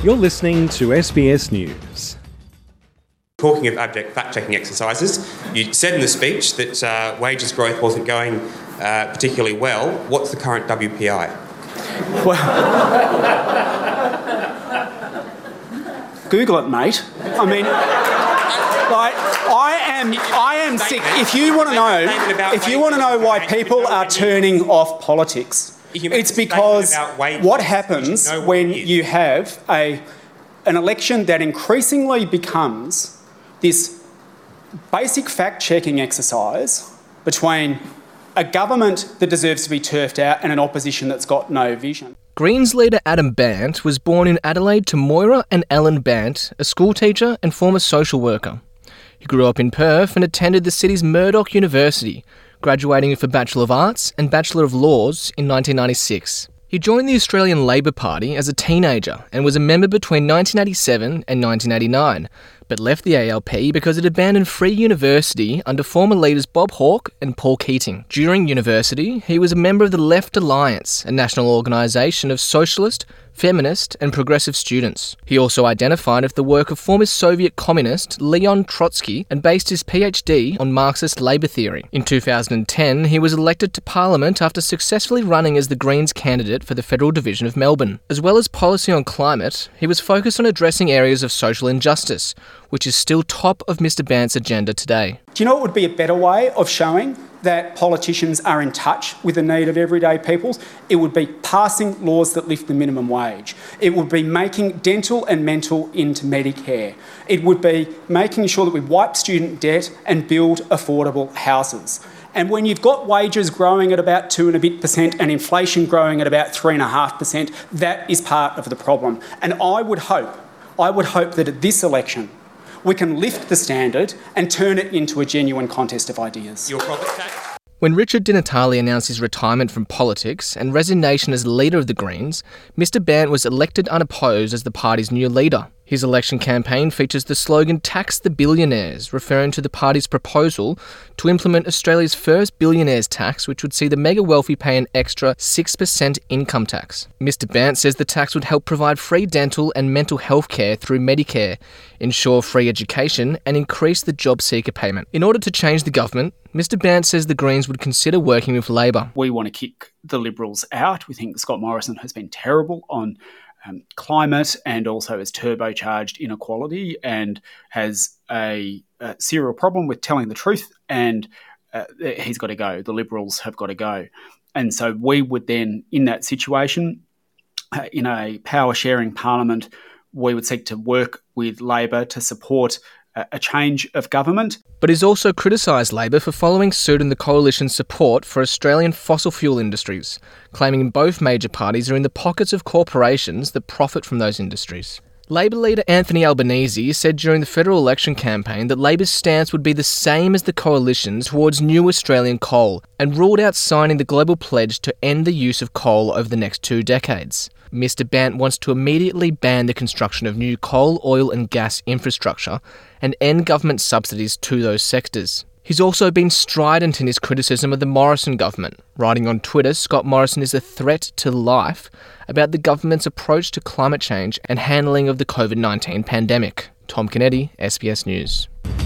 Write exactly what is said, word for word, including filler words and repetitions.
You're listening to S B S News. Talking of abject fact-checking exercises, you said in the speech that uh, wages growth wasn't going uh, particularly well. What's the current W P I? Well, Google it, mate. I mean, like, I am, I am sick. If you want to know, if you want to know why people are turning off politics, it's because what happens when you have a an election that increasingly becomes this basic fact-checking exercise between a government that deserves to be turfed out and an opposition that's got no vision. Greens leader Adam Bandt was born in Adelaide to Moira and Ellen Bandt, a schoolteacher and former social worker. He grew up in Perth and attended the city's Murdoch University, graduating with a Bachelor of Arts and Bachelor of Laws in nineteen ninety-six. He joined the Australian Labor Party as a teenager and was a member between nineteen eighty-seven and nineteen eighty-nine, but left the A L P because it abandoned Free University under former leaders Bob Hawke and Paul Keating. During university, he was a member of the Left Alliance, a national organisation of socialist, feminist and progressive students. He also identified with the work of former Soviet communist Leon Trotsky and based his PhD on Marxist labour theory. In two thousand ten, he was elected to Parliament after successfully running as the Greens candidate for the Federal Division of Melbourne. As well as policy on climate, he was focused on addressing areas of social injustice, which is still top of Mr Bandt's agenda today. Do you know what would be a better way of showing that politicians are in touch with the need of everyday peoples? It would be passing laws that lift the minimum wage. It would be making dental and mental into Medicare. It would be making sure that we wipe student debt and build affordable houses. And when you've got wages growing at about two and a bit percent and inflation growing at about three and a half percent, that is part of the problem. And I would hope, I would hope that at this election, we can lift the standard and turn it into a genuine contest of ideas. Your profit tax? When Richard Di Natale announced his retirement from politics and resignation as leader of the Greens, Mr Bandt was elected unopposed as the party's new leader. His election campaign features the slogan "Tax the Billionaires," referring to the party's proposal to implement Australia's first billionaires tax, which would see the mega wealthy pay an extra six percent income tax. Mr Bandt says the tax would help provide free dental and mental health care through Medicare, ensure free education and increase the job seeker payment. In order to change the government, Mr Bandt says the Greens would consider working with Labor. We want to kick the Liberals out. We think Scott Morrison has been terrible on Um, climate and also has turbocharged inequality and has a, a serial problem with telling the truth, and uh, he's got to go. The Liberals have got to go. And so we would then, in that situation, uh, in a power-sharing parliament, we would seek to work with Labor to support uh, a change of government. But he's also criticised Labor for following suit in the coalition's support for Australian fossil fuel industries, claiming both major parties are in the pockets of corporations that profit from those industries. Labor leader Anthony Albanese said during the federal election campaign that Labor's stance would be the same as the coalition's towards new Australian coal, and ruled out signing the global pledge to end the use of coal over the next two decades. Mr Bandt wants to immediately ban the construction of new coal, oil and gas infrastructure and end government subsidies to those sectors. He's also been strident in his criticism of the Morrison government, writing on Twitter Scott Morrison is a threat to life about the government's approach to climate change and handling of the covid nineteen pandemic. Tom Kennedy, S B S News.